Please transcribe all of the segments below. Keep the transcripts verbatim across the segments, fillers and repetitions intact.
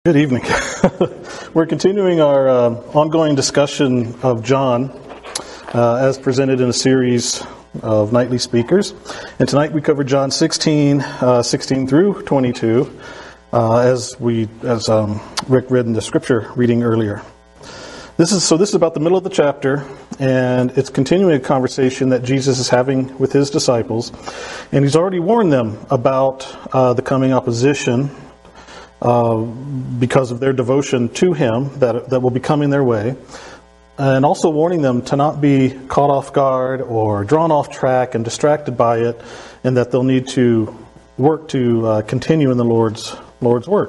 Good evening. We're continuing our uh, ongoing discussion of John uh, as presented in a series of nightly speakers. And tonight we cover John sixteen, uh, sixteen through twenty-two, uh, as we as um, Rick read in the scripture reading earlier. This is so. This is about the middle of the chapter, and it's continuing a conversation that Jesus is having with his disciples, and he's already warned them about uh, the coming opposition. Uh, because of their devotion to Him that that will be coming their way, and also warning them to not be caught off guard or drawn off track and distracted by it, and that they'll need to work to uh, continue in the Lord's Lord's work.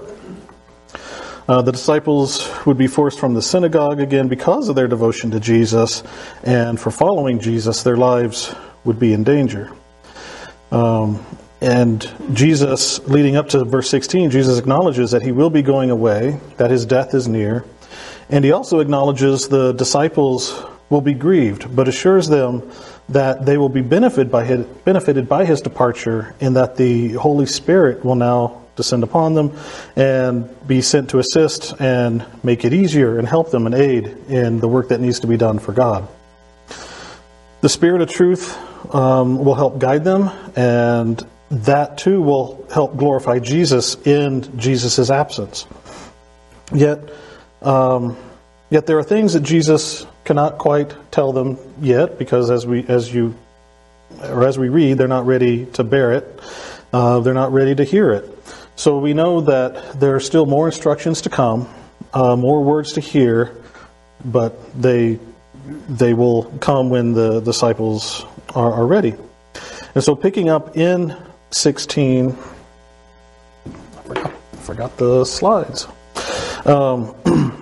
Uh, the disciples would be forced from the synagogue again because of their devotion to Jesus, and for following Jesus, their lives would be in danger. Um, And Jesus, leading up to verse sixteen, Jesus acknowledges that he will be going away, that his death is near. And he also acknowledges the disciples will be grieved, but assures them that they will be benefited by his, benefited by his departure, and that the Holy Spirit will now descend upon them and be sent to assist and make it easier and help them and aid in the work that needs to be done for God. The Spirit of truth um, will help guide them, and that too will help glorify Jesus in Jesus' absence. Yet, um, yet there are things that Jesus cannot quite tell them yet, because as we, as you, or as we read, they're not ready to bear it. Uh, they're not ready to hear it. So we know that there are still more instructions to come, uh, more words to hear, but they, they will come when the disciples are, are ready. And so, picking up in sixteen, I forgot, I forgot the slides. Um,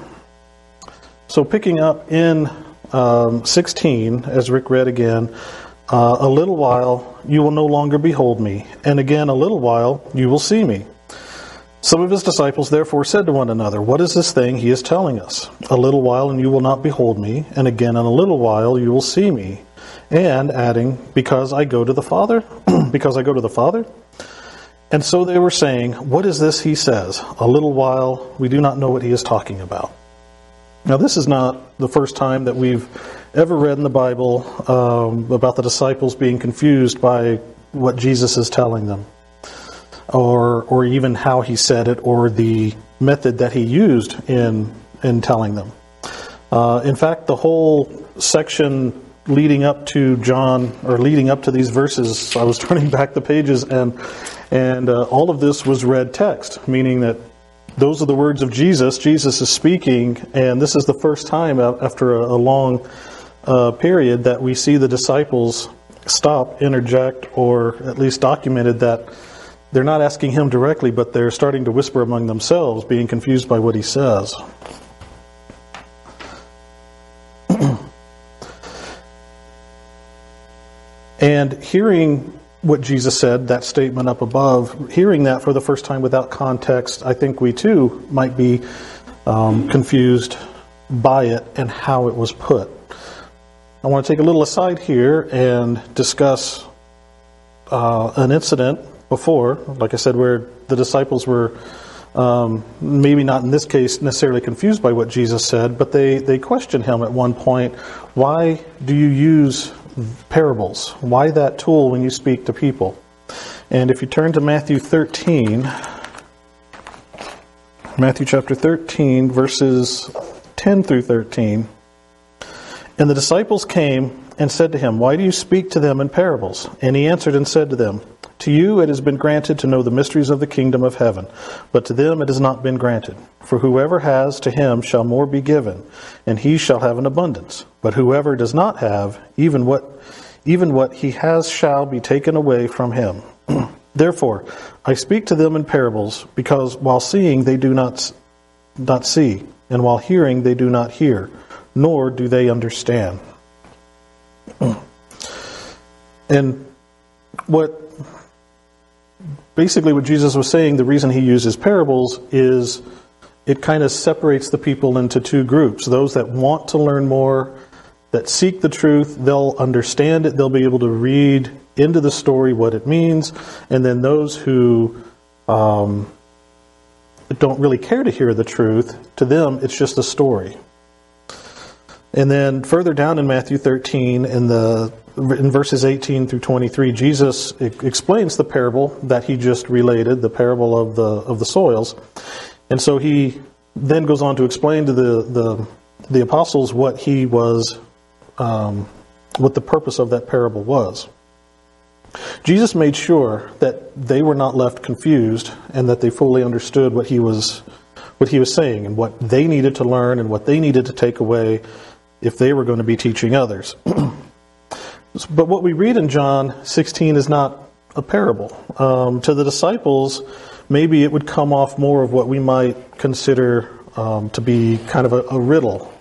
so picking up in um, sixteen, as Rick read again, uh, a little while you will no longer behold me, and again a little while you will see me. Some of his disciples therefore said to one another, "What is this thing he is telling us? A little while and you will not behold me, and again in a little while you will see me." And adding, because I go to the Father, because I go to the Father. And so they were saying, what is this he says? A little while, we do not know what he is talking about. Now this is not the first time that we've ever read in the Bible um, about the disciples being confused by what Jesus is telling them. Or or even how he said it, or the method that he used in, in telling them. Uh, in fact, the whole section leading up to John, or leading up to these verses, I was turning back the pages, and and uh, all of this was read text, meaning that those are the words of Jesus. Jesus is speaking, and this is the first time after a, a long uh, period that we see the disciples stop, interject, or at least documented that they're not asking him directly, but they're starting to whisper among themselves, being confused by what he says. And hearing what Jesus said, that statement up above, hearing that for the first time without context, I think we too might be um, confused by it and how it was put. I want to take a little aside here and discuss uh, an incident before, like I said, where the disciples were um, maybe not in this case necessarily confused by what Jesus said, but they, they questioned him at one point, why do you use parables? Why that tool when you speak to people? And if you turn to Matthew thirteen, Matthew chapter thirteen, verses ten through thirteen, and the disciples came and said to him, why do you speak to them in parables? And he answered and said to them, to you it has been granted to know the mysteries of the kingdom of heaven, but to them it has not been granted. For whoever has, to him shall more be given, and he shall have an abundance. But whoever does not have, even what even what he has shall be taken away from him. Therefore, I speak to them in parables, because while seeing they do not, not see, and while hearing they do not hear, nor do they understand. And what basically what Jesus was saying, the reason he uses parables is it kind of separates the people into two groups. Those that want to learn more, that seek the truth, they'll understand it, they'll be able to read into the story what it means. And then those who um, don't really care to hear the truth. To them, it's just a story. And then further down in Matthew thirteen, in the in verses eighteen through twenty-three, Jesus explains the parable that he just related, the parable of the of the soils. And so he then goes on to explain to the the, the apostles what he was, um, what the purpose of that parable was. Jesus made sure that they were not left confused and that they fully understood what he was what he was saying and what they needed to learn and what they needed to take away if they were going to be teaching others. But what we read in John sixteen is not a parable. Um, to the disciples, maybe it would come off more of what we might consider um, to be kind of a, a riddle.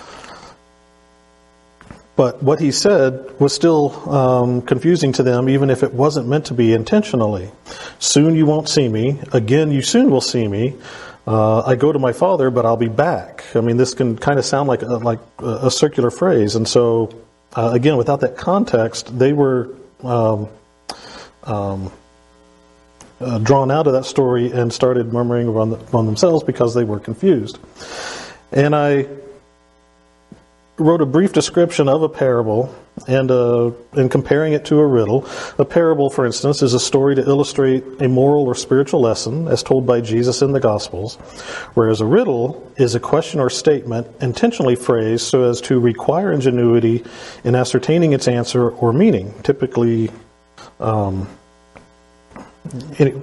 But what he said was still um, confusing to them, even if it wasn't meant to be intentionally. Soon you won't see me. Again, you soon will see me. Uh, I go to my Father, but I'll be back. I mean, this can kind of sound like a, like a circular phrase. And so, uh, again, without that context, they were um, um, uh, drawn out of that story and started murmuring around, the, around themselves because they were confused. And I wrote a brief description of a parable and uh, and comparing it to a riddle. A parable, for instance, is a story to illustrate a moral or spiritual lesson as told by Jesus in the Gospels, whereas a riddle is a question or statement intentionally phrased so as to require ingenuity in ascertaining its answer or meaning, typically um, it,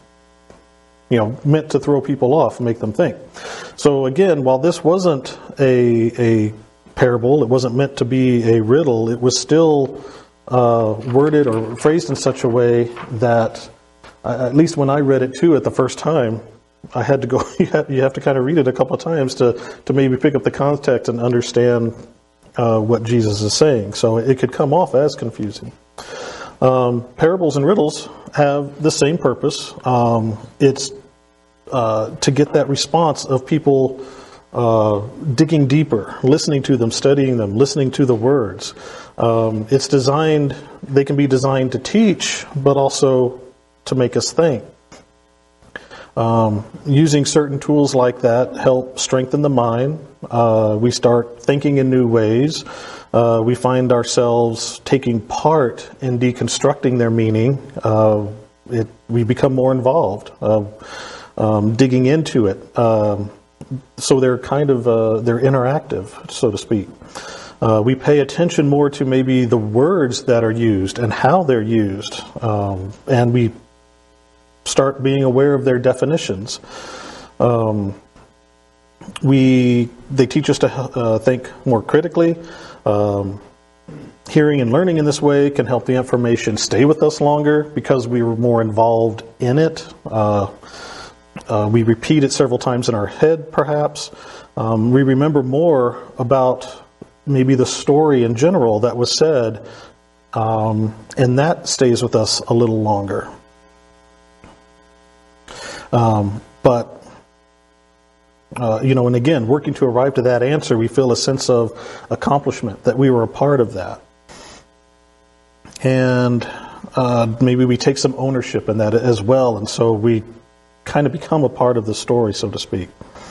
you know, meant to throw people off and make them think. So again, while this wasn't a a parable, it wasn't meant to be a riddle, it was still uh, worded or phrased in such a way that, uh, at least when I read it too at the first time, I had to go, you have, you have to kind of read it a couple of times to, to maybe pick up the context and understand uh, what Jesus is saying. So it could come off as confusing. Um, parables and riddles have the same purpose. Um, it's uh, to get that response of people Uh, digging deeper, listening to them, studying them, listening to the words. Um, it's designed, they can be designed to teach, but also to make us think. Um, using certain tools like that help strengthen the mind. Uh, we start thinking in new ways. Uh, we find ourselves taking part in deconstructing their meaning. Uh, it, we become more involved, uh, um, digging into it. Um, So they're kind of, uh, they're interactive, so to speak. Uh, we pay attention more to maybe the words that are used and how they're used. Um, and we start being aware of their definitions. Um, we, they teach us to uh, think more critically. Um, hearing and learning in this way can help the information stay with us longer because we were more involved in it. Uh, Uh, we repeat it several times in our head, perhaps. Um, we remember more about maybe the story in general that was said, um, and that stays with us a little longer. Um, but, uh, you know, and again, working to arrive to that answer, we feel a sense of accomplishment, that we were a part of that. And uh, maybe we take some ownership in that as well, and so we kind of become a part of the story, so to speak.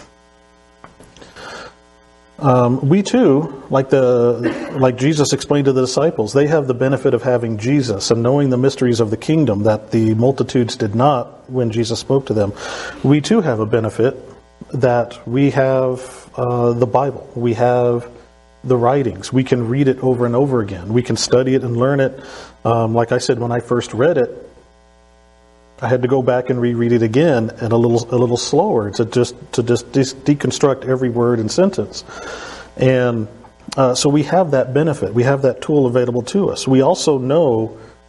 Um, we too, like the like Jesus explained to the disciples, they have the benefit of having Jesus and knowing the mysteries of the kingdom that the multitudes did not when Jesus spoke to them. We too have a benefit that we have uh, the Bible. We have the writings. We can read it over and over again. We can study it and learn it. Um, like I said, when I first read it, I had to go back and reread it again and a little a little slower to just to just de- deconstruct every word and sentence. And uh, so we have that benefit. We have that tool available to us. We also know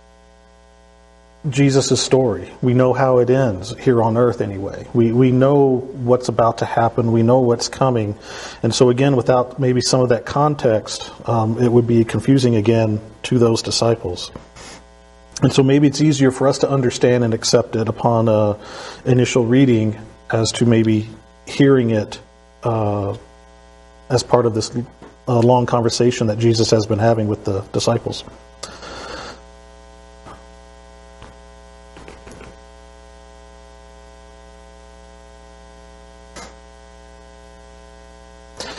Jesus' story. We know how it ends here on earth anyway. We we know what's about to happen. We know what's coming. And so again, without maybe some of that context, um, it would be confusing again to those disciples. And so maybe it's easier for us to understand and accept it upon uh, initial reading as to maybe hearing it uh, as part of this uh, long conversation that Jesus has been having with the disciples.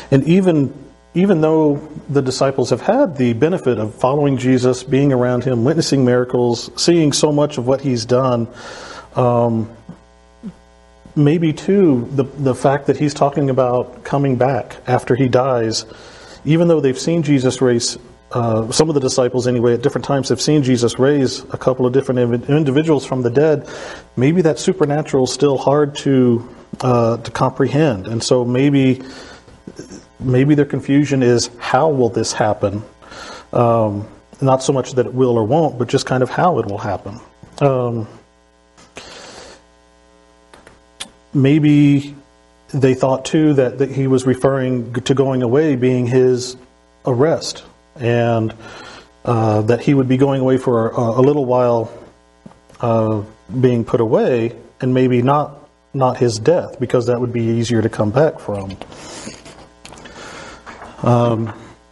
And even even though the disciples have had the benefit of following Jesus, being around him, witnessing miracles, seeing so much of what he's done, um, maybe too the the fact that he's talking about coming back after he dies, even though they've seen Jesus raise, uh, some of the disciples anyway, at different times have seen Jesus raise a couple of different individuals from the dead, maybe that supernatural is still hard to uh, to comprehend. And so maybe maybe their confusion is, how will this happen? Um, not so much that it will or won't, but just kind of how it will happen. Um, maybe they thought too that, that he was referring to going away being his arrest, and uh, that he would be going away for a, a little while, uh, being put away, and maybe not not his death, because that would be easier to come back from. Um,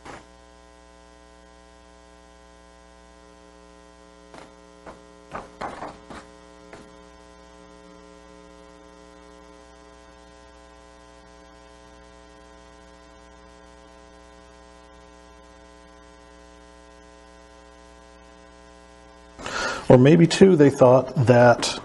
Or maybe, too, they thought that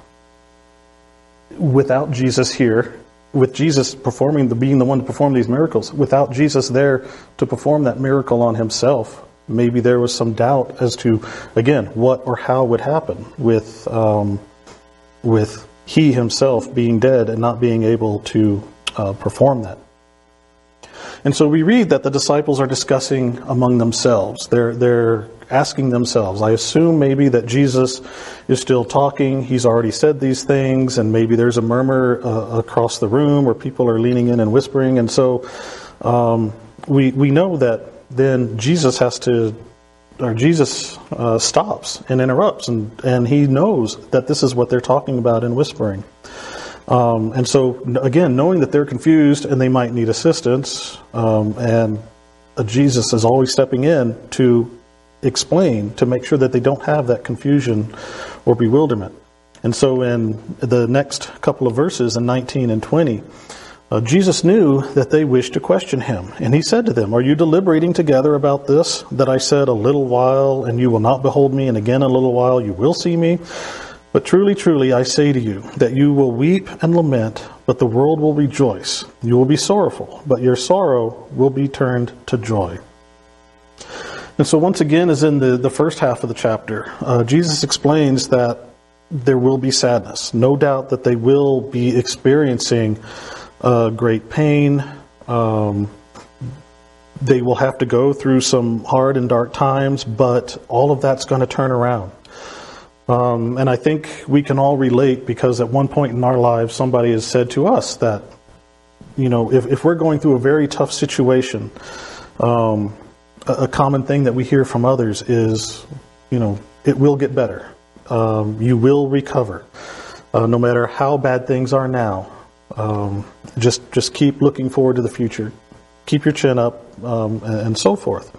without Jesus here, with Jesus performing, the being the one to perform these miracles, without Jesus there to perform that miracle on himself, maybe there was some doubt as to, again, what or how would happen with um, with he himself being dead and not being able to uh, perform that. And so we read that the disciples are discussing among themselves. They're they're asking themselves. I assume maybe that Jesus is still talking. He's already said these things, and maybe there's a murmur uh, across the room where people are leaning in and whispering. And so um, we we know that then Jesus has to, or Jesus uh, stops and interrupts, and and he knows that this is what they're talking about and whispering. Um, and so, again, knowing that they're confused and they might need assistance, um, and uh, Jesus is always stepping in to explain, to make sure that they don't have that confusion or bewilderment. And so in the next couple of verses, in nineteen and twenty, uh, Jesus knew that they wished to question him. And he said to them, "Are you deliberating together about this, that I said, a little while and you will not behold me, and again a little while you will see me? But truly, truly, I say to you, that you will weep and lament, but the world will rejoice. You will be sorrowful, but your sorrow will be turned to joy." And so once again, as in the, the first half of the chapter, uh, Jesus explains that there will be sadness. No doubt that they will be experiencing uh, great pain. Um, they will have to go through some hard and dark times, but all of that's going to turn around. Um, and I think we can all relate, because at one point in our lives, somebody has said to us that, you know, if, if we're going through a very tough situation, um, a, a common thing that we hear from others is, you know, it will get better. Um, you will recover. Uh, no matter how bad things are now, um, just just keep looking forward to the future. Keep your chin up, um, and, and so forth.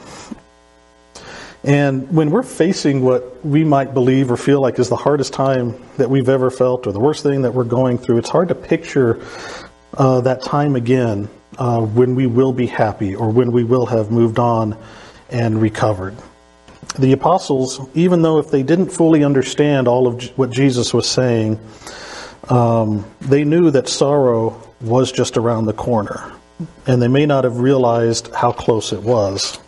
And when we're facing what we might believe or feel like is the hardest time that we've ever felt, or the worst thing that we're going through, it's hard to picture uh, that time again uh, when we will be happy, or when we will have moved on and recovered. The apostles, even though if they didn't fully understand all of what Jesus was saying, um, they knew that sorrow was just around the corner. And they may not have realized how close it was.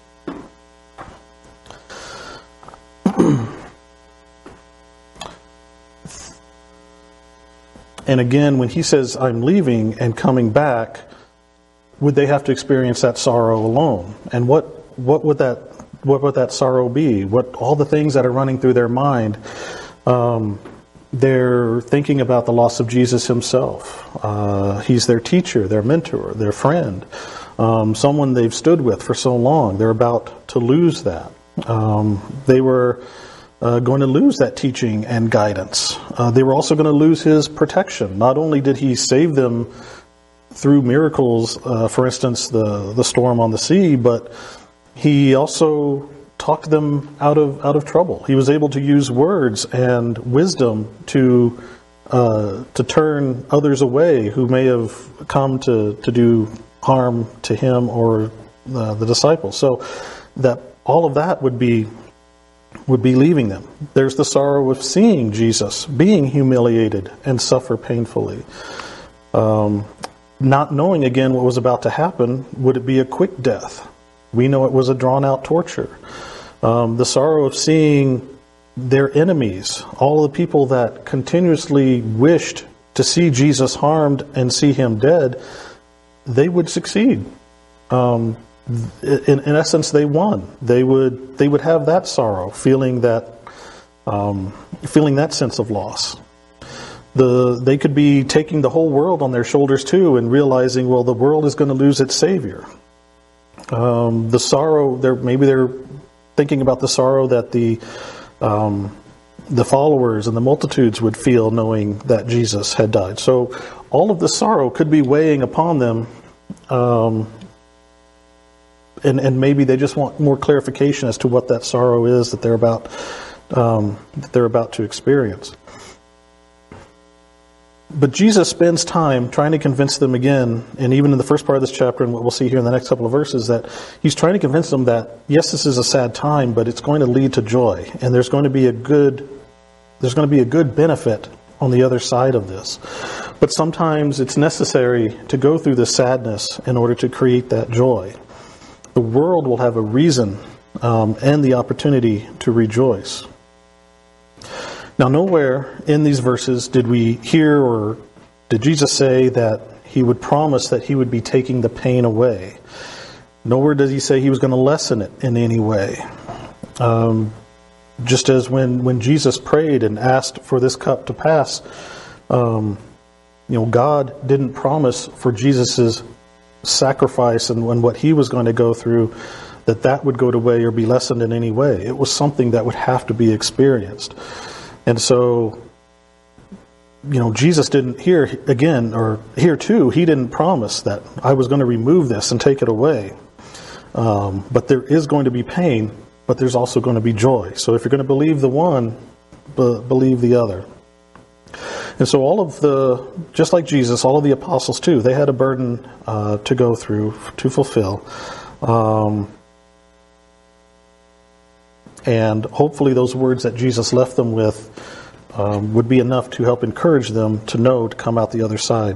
And again, when he says, "I'm leaving and coming back," would they have to experience that sorrow alone? And what what would that what would that sorrow be? What all the things that are running through their mind? Um, they're thinking about the loss of Jesus himself. Uh, he's their teacher, their mentor, their friend, um, someone they've stood with for so long. They're about to lose that. Um, they were Uh, going to lose that teaching and guidance. Uh, they were also going to lose his protection. Not only did he save them through miracles, uh, for instance, the, the storm on the sea, but he also talked them out of out of trouble. He was able to use words and wisdom to uh, to turn others away who may have come to, to do harm to him or uh, the disciples. So that all of that would be would be leaving them. There's the sorrow of seeing Jesus being humiliated and suffer painfully. Um, not knowing again what was about to happen, would it be a quick death? We know it was a drawn-out torture. Um, the sorrow of seeing their enemies, all the people that continuously wished to see Jesus harmed and see him dead, they would succeed. Um, in, in essence, they won. They would they would have that sorrow, feeling that um, feeling that sense of loss. The they could be taking the whole world on their shoulders too, and realizing, well, the world is going to lose its Savior. Um, the sorrow, they're, maybe they're thinking about the sorrow that the um, the followers and the multitudes would feel knowing that Jesus had died. So all of the sorrow could be weighing upon them, um, and and maybe they just want more clarification as to what that sorrow is that they're about um, that they're about to experience. But Jesus spends time trying to convince them again, and even in the first part of this chapter, and what we'll see here in the next couple of verses, that he's trying to convince them that, yes, this is a sad time, but it's going to lead to joy, and there's going to be a good, there's going to be a good benefit on the other side of this. But sometimes it's necessary to go through the sadness in order to create that joy. The world will have a reason um, and the opportunity to rejoice. Now, nowhere in these verses did we hear or did Jesus say that he would promise that he would be taking the pain away. Nowhere does he say he was going to lessen it in any way. Um, just as when, when Jesus prayed and asked for this cup to pass, um, you know, God didn't promise for Jesus' sacrifice and, and what he was going to go through that that would go away or be lessened in any way. It was something that would have to be experienced. And so, you know, Jesus didn't here again, or here too, he didn't promise that I was going to remove this and take it away. Um, but there is going to be pain, but there's also going to be joy. So if you're going to believe the one, be, believe the other. And so all of the, just like Jesus, all of the apostles too, they had a burden uh, to go through, to fulfill. Um And hopefully those words that Jesus left them with um, would be enough to help encourage them to know to come out the other side.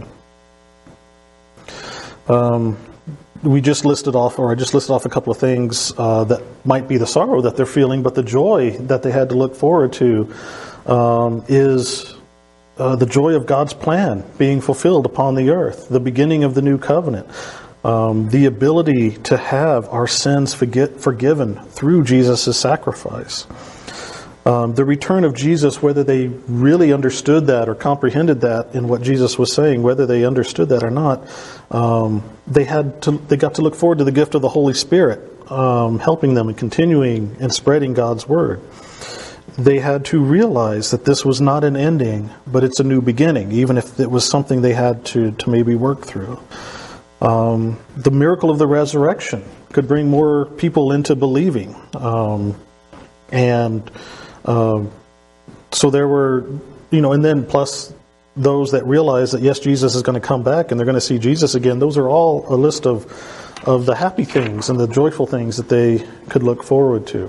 Um, we just listed off, or I just listed off a couple of things uh, that might be the sorrow that they're feeling, but the joy that they had to look forward to um, is uh, the joy of God's plan being fulfilled upon the earth, the beginning of the new covenant. Um, the ability to have our sins forget, forgiven through Jesus' sacrifice. Um, the return of Jesus, whether they really understood that or comprehended that in what Jesus was saying, whether they understood that or not, um, they had to, they got to look forward to the gift of the Holy Spirit, um, helping them and continuing and spreading God's word. They had to realize that this was not an ending, but it's a new beginning, even if it was something they had to, to maybe work through. Um, the miracle of the resurrection could bring more people into believing. Um, and um, so there were, you know, and then plus those that realize that, yes, Jesus is going to come back and they're going to see Jesus again. Those are all a list of, of the happy things and the joyful things that they could look forward to.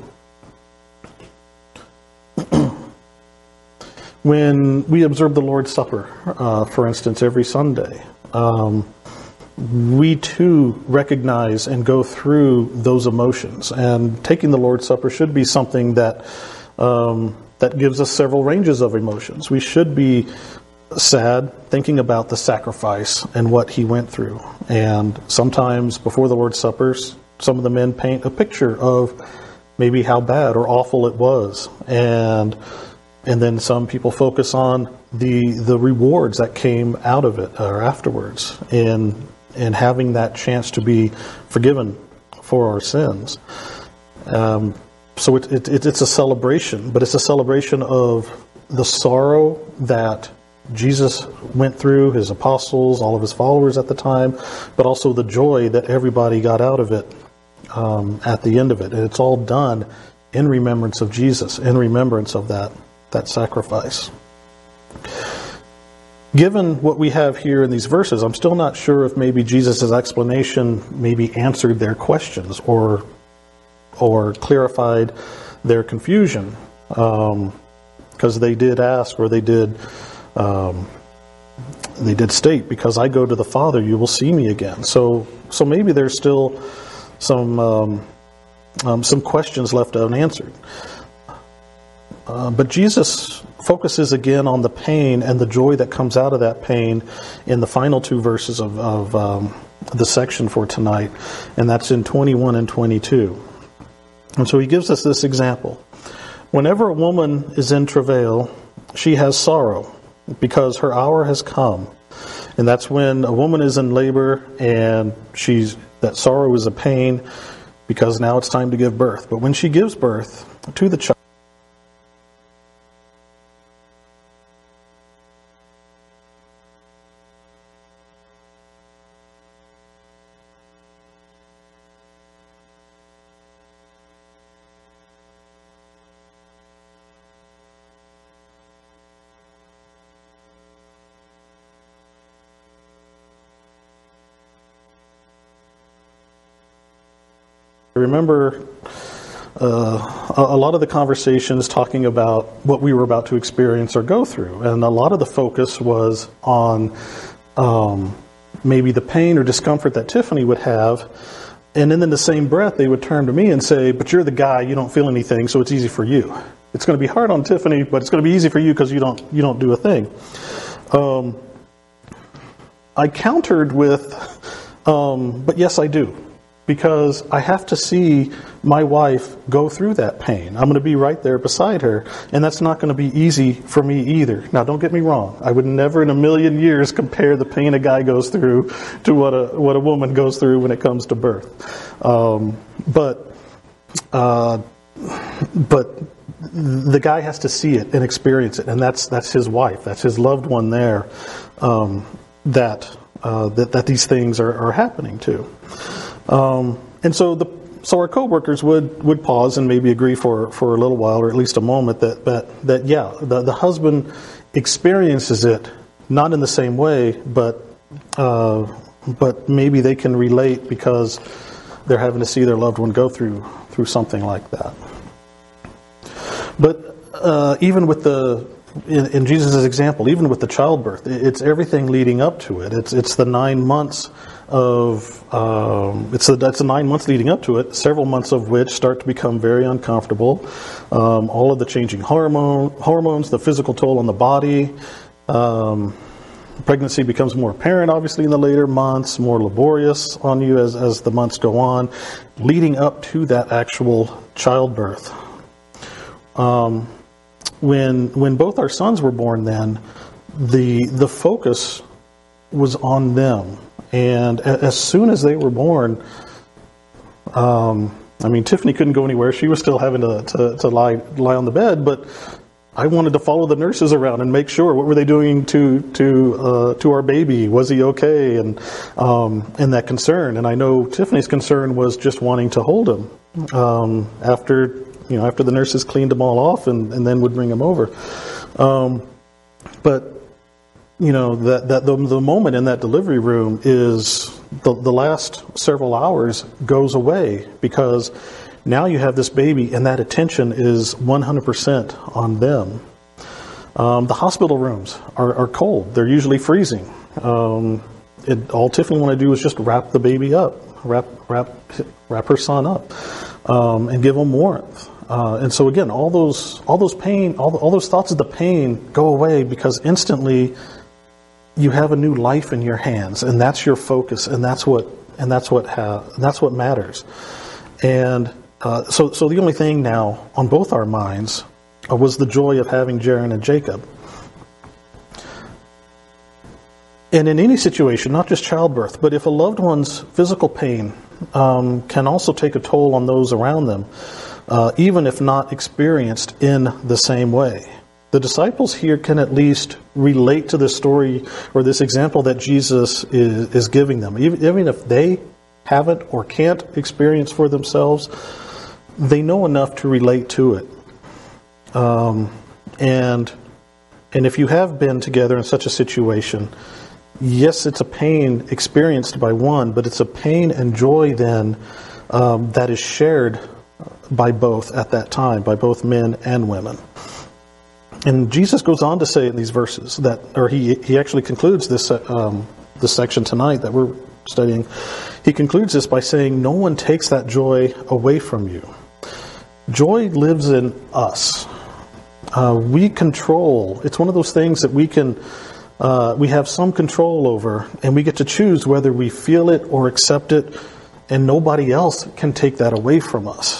When we observe the Lord's Supper, uh, for instance, every Sunday, um, we too recognize and go through those emotions. And taking the Lord's Supper should be something that um, that gives us several ranges of emotions. We should be sad, thinking about the sacrifice and what he went through. And sometimes before the Lord's Suppers, some of the men paint a picture of maybe how bad or awful it was. And and then some people focus on the the rewards that came out of it or afterwards. And and having that chance to be forgiven for our sins. Um, so it, it, it's a celebration, but it's a celebration of the sorrow that Jesus went through, his apostles, all of his followers at the time, but also the joy that everybody got out of it um, at the end of it. And it's all done in remembrance of Jesus, in remembrance of that, that sacrifice. given what we have here in these verses, I'm still not sure if maybe Jesus' explanation maybe answered their questions or or clarified their confusion. Um, because they did ask, or they did um, they did state, because I go to the Father, you will see me again. So so maybe there's still some um, um, some questions left unanswered. Uh, but Jesus focuses again on the pain and the joy that comes out of that pain in the final two verses of, of um, the section for tonight, and that's in twenty-one and twenty-two. And so he gives us this example. Whenever a woman is in travail, she has sorrow, because her hour has come. And that's when a woman is in labor, and she's that sorrow is a pain, because now it's time to give birth. But when she gives birth to the child, I remember uh, a lot of the conversations talking about what we were about to experience or go through, and a lot of the focus was on um, maybe the pain or discomfort that Tiffany would have, and then in the same breath they would turn to me and say, but you're the guy, you don't feel anything, so it's easy for you. It's going to be hard on Tiffany, but it's going to be easy for you because you don't you don't do a thing. Um, I countered with, um, but yes, I do. Because I have to see my wife go through that pain. I'm going to be right there beside her, and that's not going to be easy for me either. Now, don't get me wrong. I would never in a million years compare the pain a guy goes through to what a what a woman goes through when it comes to birth. Um, but uh, but the guy has to see it and experience it, and that's that's his wife. That's his loved one there. Um, that uh, that that these things are, are happening to. Um, and so the so our coworkers would, would pause and maybe agree for, for a little while, or at least a moment, that that, that yeah, the, the husband experiences it not in the same way, but uh, but maybe they can relate because they're having to see their loved one go through through something like that. But uh, even with the in, in Jesus' example, even with the childbirth, it's everything leading up to it. It's it's the nine months. Of um, it's a, that's the nine months leading up to it, several months of which start to become very uncomfortable. Um, all of the changing hormone hormones, the physical toll on the body. Um, pregnancy becomes more apparent, obviously, in the later months, more laborious on you as as the months go on, leading up to that actual childbirth. Um, when when both our sons were born, then the the focus was on them. And as soon as they were born, um, I mean, Tiffany couldn't go anywhere. She was still having to, to, to lie lie on the bed. But I wanted to follow the nurses around and make sure what were they doing to to uh, to our baby. Was he okay? And um, and that concern. And I know Tiffany's concern was just wanting to hold him um, after you know after the nurses cleaned him all off and, and then would bring him over. Um, but. You know, that, that the, the moment in that delivery room is the, the last several hours goes away, because now you have this baby and that attention is one hundred percent on them. Um, the hospital rooms are, are cold. They're usually freezing. Um, it, all Tiffany wanted to do was just wrap the baby up, wrap wrap wrap her son up, um, and give him warmth. Uh, and so again, all those all those pain, all, the, all those thoughts of the pain go away, because instantly you have a new life in your hands, and that's your focus, and that's what and that's what ha- that's what matters. And uh, so, so the only thing now on both our minds uh, was the joy of having Jaron and Jacob. And in any situation, not just childbirth, but if a loved one's physical pain um, can also take a toll on those around them, uh, even if not experienced in the same way. The disciples here can at least relate to this story or this example that Jesus is, is giving them. Even, even if they haven't or can't experience for themselves, they know enough to relate to it. Um, and And if you have been together in such a situation, yes, it's a pain experienced by one, but it's a pain and joy then um, that is shared by both at that time, by both men and women. And Jesus goes on to say in these verses that, or he he actually concludes this um, this section tonight that we're studying. He concludes this by saying, "No one takes that joy away from you." Joy lives in us. Uh, we control. It's one of those things that we can, uh, we have some control over, and we get to choose whether we feel it or accept it, and nobody else can take that away from us.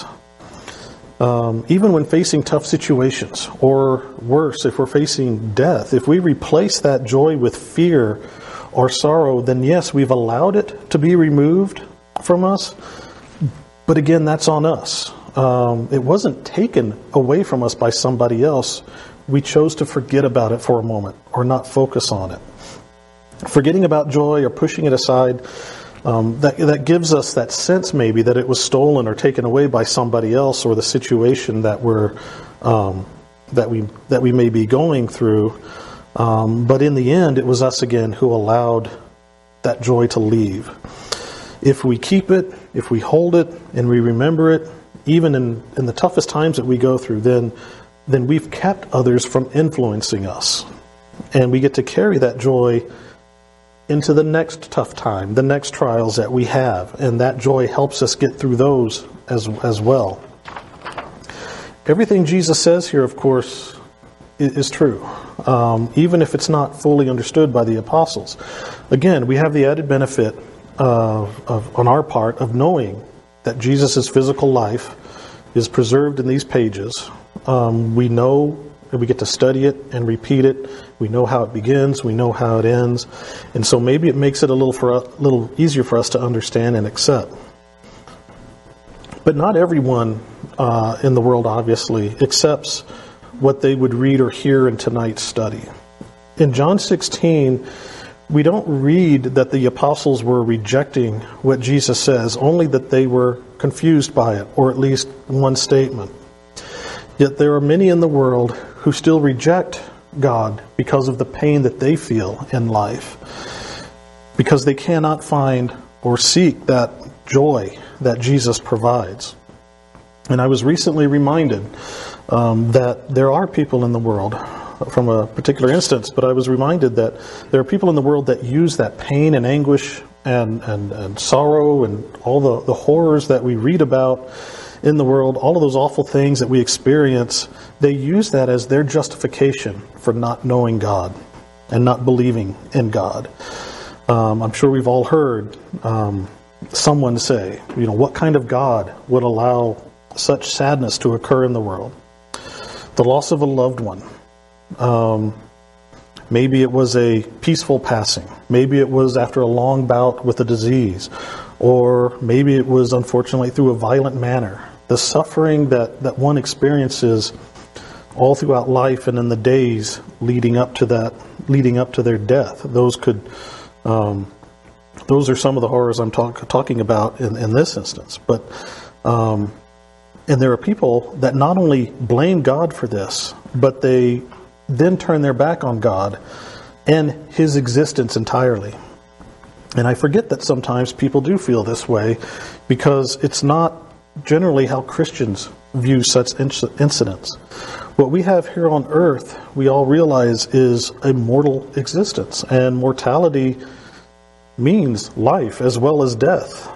Um, even when facing tough situations, or worse, if we're facing death, if we replace that joy with fear or sorrow, then yes, we've allowed it to be removed from us. But again, that's on us. Um, it wasn't taken away from us by somebody else. We chose to forget about it for a moment or not focus on it. Forgetting about joy or pushing it aside, um, that, that gives us that sense maybe that it was stolen or taken away by somebody else, or the situation that we're um, that we that we may be going through. Um, but in the end, it was us again who allowed that joy to leave. If we keep it, if we hold it, and we remember it, even in, in the toughest times that we go through, then then we've kept others from influencing us. And we get to carry that joy into the next tough time, the next trials that we have. And that joy helps us get through those as, as well. Everything Jesus says here, of course, is, is true. Um, even if it's not fully understood by the apostles. Again, we have the added benefit uh, of, on our part of knowing that Jesus' physical life is preserved in these pages. Um, we know, and we get to study it and repeat it. We know how it begins. We know how it ends. And so maybe it makes it a little for a little easier for us to understand and accept. But not everyone uh, in the world, obviously, accepts what they would read or hear in tonight's study. In John sixteen, we don't read that the apostles were rejecting what Jesus says, only that they were confused by it, or at least one statement. Yet there are many in the world who still reject God because of the pain that they feel in life, because they cannot find or seek that joy that Jesus provides. And I was recently reminded um, that there are people in the world, from a particular instance, but I was reminded that there are people in the world that use that pain and anguish and, and, and sorrow and all the, the horrors that we read about in the world, all of those awful things that we experience, they use that as their justification for not knowing God and not believing in God. Um, I'm sure we've all heard um, someone say, you know, what kind of God would allow such sadness to occur in the world? The loss of a loved one. Um, maybe it was a peaceful passing. Maybe it was after a long bout with a disease. Or maybe it was, unfortunately, through a violent manner. The suffering that, that one experiences all throughout life and in the days leading up to that, leading up to their death. Those could, um, those are some of the horrors I'm talk, talking about in, in this instance. But, um, and there are people that not only blame God for this, but they then turn their back on God and His existence entirely. And I forget that sometimes people do feel this way, because it's not generally how Christians view such inc- incidents. What we have here on earth, we all realize, is a mortal existence, and mortality means life as well as death.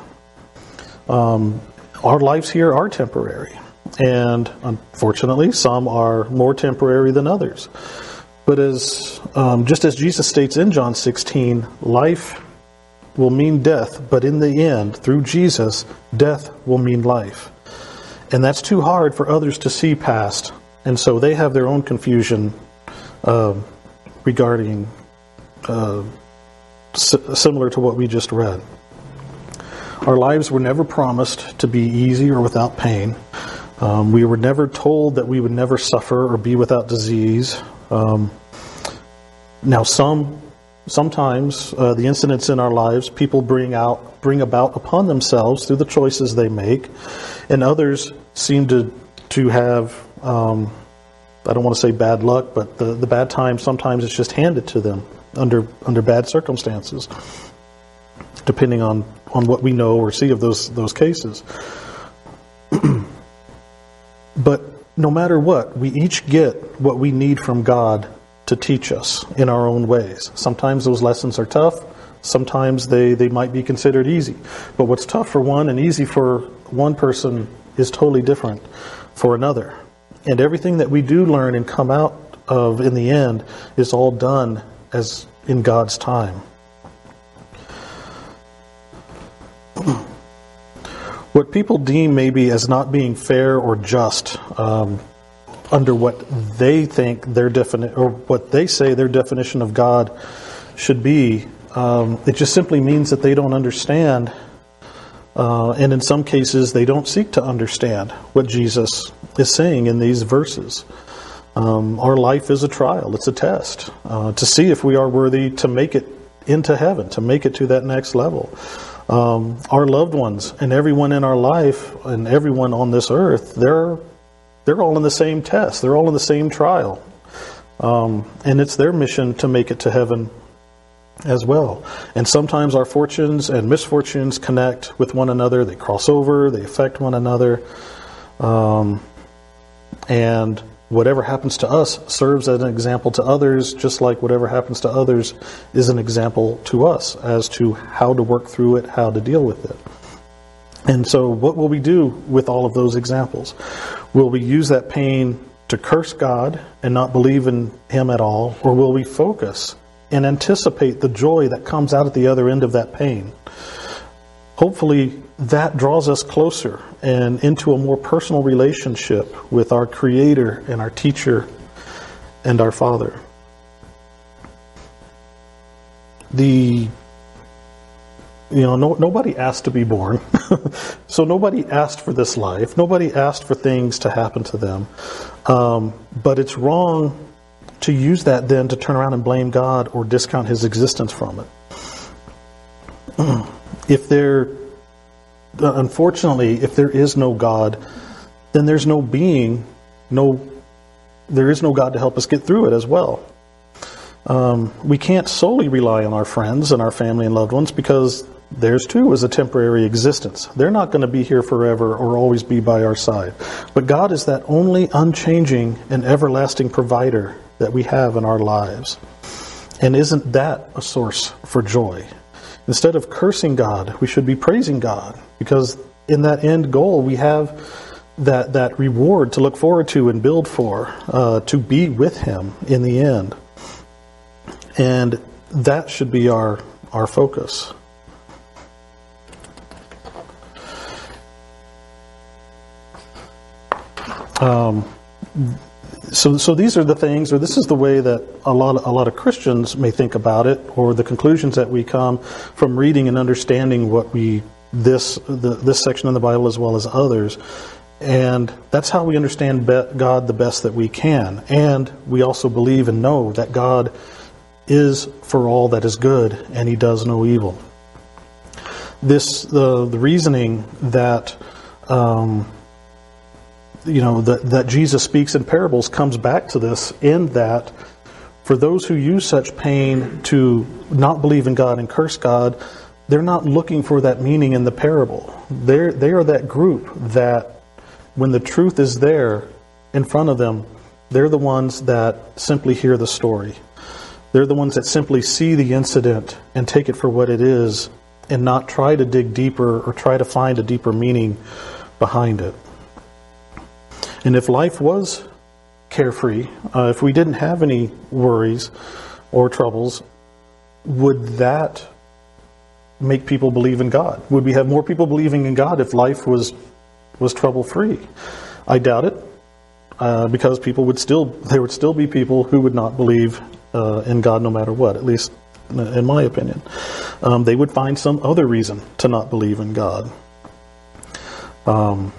Um, our lives here are temporary, and unfortunately some are more temporary than others. But as um, just as Jesus states in John sixteen, life will mean death, but in the end, through Jesus, death will mean life. And that's too hard for others to see past, and so they have their own confusion uh, regarding uh, s- similar to what we just read. Our lives were never promised to be easy or without pain. Um, we were never told that we would never suffer or be without disease. Um, now, some sometimes uh, the incidents in our lives people bring out, bring about upon themselves through the choices they make, and others seem to to have um, I don't want to say bad luck, but the, the bad times, sometimes it's just handed to them under under bad circumstances, depending on, on what we know or see of those those cases. But no matter what, we each get what we need from God to teach us in our own ways. Sometimes those lessons are tough. Sometimes they, they might be considered easy. But what's tough for one and easy for one person is totally different for another. And everything that we do learn and come out of in the end is all done as in God's time. What people deem maybe as not being fair or just, um, under what they think their defini- or what they say their definition of God should be, um, it just simply means that they don't understand, uh, and in some cases they don't seek to understand what Jesus is saying in these verses. Um, our life is a trial; it's a test uh, to see if we are worthy to make it into heaven, to make it to that next level. Um, our loved ones and everyone in our life and everyone on this earth, they're they're all in the same test. They're all in the same trial. Um, and it's their mission to make it to heaven as well. And sometimes our fortunes and misfortunes connect with one another. They cross over. They affect one another. Um, and whatever happens to us serves as an example to others, just like whatever happens to others is an example to us as to how to work through it, how to deal with it. And so what will we do with all of those examples? Will we use that pain to curse God and not believe in Him at all? Or will we focus and anticipate the joy that comes out at the other end of that pain? Hopefully that draws us closer and into a more personal relationship with our Creator and our Teacher and our Father. The You know, no, nobody asked to be born. So nobody asked for this life. Nobody asked for things to happen to them. Um, but it's wrong to use that then to turn around and blame God or discount His existence from it. If there, unfortunately, if there is no God, then there's no being, no, there is no God to help us get through it as well. Um, we can't solely rely on our friends and our family and loved ones, because theirs too is a temporary existence. They're not going to be here forever or always be by our side. But God is that only unchanging and everlasting provider that we have in our lives. And isn't that a source for joy? Instead of cursing God, we should be praising God, because in that end goal we have that, that reward to look forward to and build for, uh, to be with Him in the end. And that should be our, our focus. Um, so, so these are the things, or this is the way that a lot of, a lot of Christians may think about it, or the conclusions that we come from reading and understanding what we this the, this section in the Bible as well as others. And that's how we understand God the best that we can. And we also believe and know that God is for all that is good, and He does no evil. This the the reasoning that um, you know that that Jesus speaks in parables comes back to this, in that for those who use such pain to not believe in God and curse God, they're not looking for that meaning in the parable. They're they are that group that, when the truth is there in front of them, they're the ones that simply hear the story. They're the ones that simply see the incident and take it for what it is, and not try to dig deeper or try to find a deeper meaning behind it. And if life was carefree, uh, if we didn't have any worries or troubles, would that make people believe in God? Would we have more people believing in God if life was was trouble-free? I doubt it, uh, because people would still there would still be people who would not believe Uh, in God no matter what, at least in my opinion. Um, they would find some other reason to not believe in God. Um,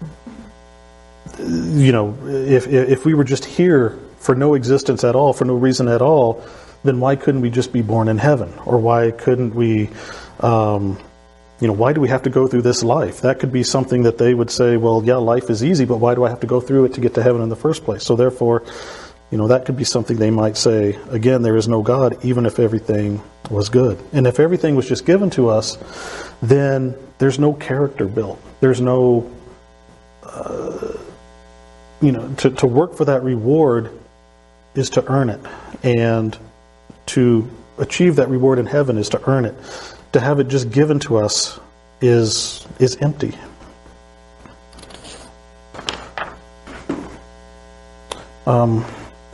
you know, if if we were just here for no existence at all, for no reason at all, then why couldn't we just be born in heaven? Or why couldn't we, um, you know, why do we have to go through this life? That could be something that they would say, well, yeah, life is easy, but why do I have to go through it to get to heaven in the first place? So therefore, you know, that could be something they might say, again, there is no God, even if everything was good. And if everything was just given to us, then there's no character built. There's no, uh, you know, to, to work for that reward is to earn it. And to achieve that reward in heaven is to earn it. To have it just given to us is is empty. Um,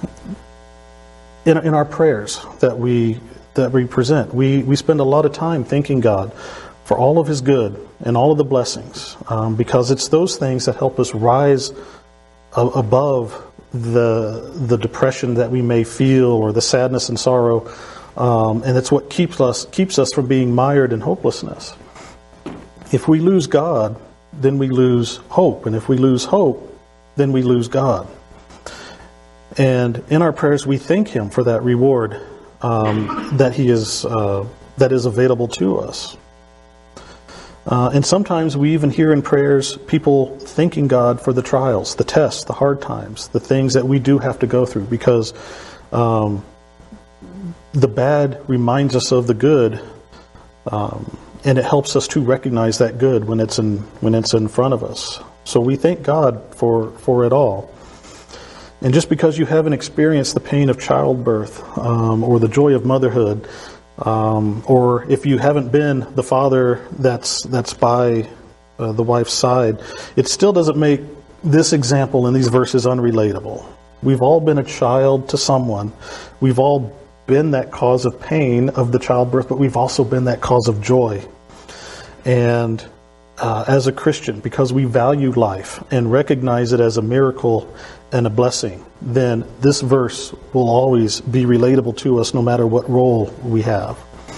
in in our prayers that we that we present, we we spend a lot of time thanking God for all of His good and all of the blessings, um, because it's those things that help us rise a- above the the depression that we may feel or the sadness and sorrow. Um, and it's what keeps us keeps us from being mired in hopelessness. If we lose God, then we lose hope. And if we lose hope, then we lose God. And in our prayers, we thank Him for that reward um, that He is uh, that is available to us. Uh, and sometimes we even hear in prayers people thanking God for the trials, the tests, the hard times, the things that we do have to go through, because um, the bad reminds us of the good, um, and it helps us to recognize that good when it's in when it's in front of us. So we thank God for, for it all. And just because you haven't experienced the pain of childbirth um, or the joy of motherhood, um, or if you haven't been the father that's that's by uh, the wife's side, it still doesn't make this example in these verses unrelatable. We've all been a child to someone. We've all been that cause of pain of the childbirth, but we've also been that cause of joy. And uh, as a Christian, because we value life and recognize it as a miracle and a blessing, then this verse will always be relatable to us no matter what role we have.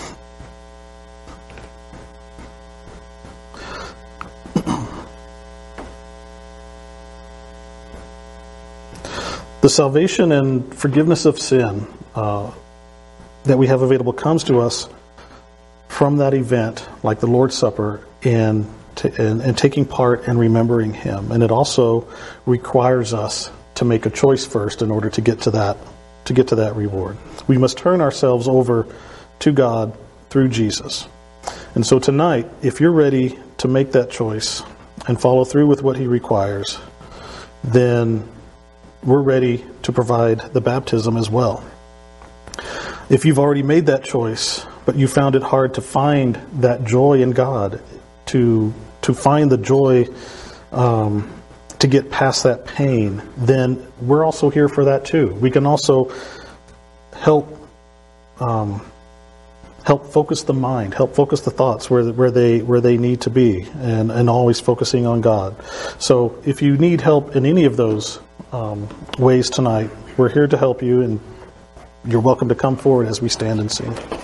The salvation and forgiveness of sin uh, that we have available comes to us from that event, like the Lord's Supper, and, t- and, and taking part and remembering Him. And it also requires us to make a choice first in order to get to that to get to that reward. We must turn ourselves over to God through Jesus. And so tonight, if you're ready to make that choice and follow through with what He requires, then we're ready to provide the baptism as well. If you've already made that choice, but you found it hard to find that joy in God, to to find the joy um, to get past that pain, then we're also here for that too. We can also help um, help focus the mind, help focus the thoughts where where they where they need to be, and, and always focusing on God. So if you need help in any of those um, ways tonight, we're here to help you, and you're welcome to come forward as we stand and sing.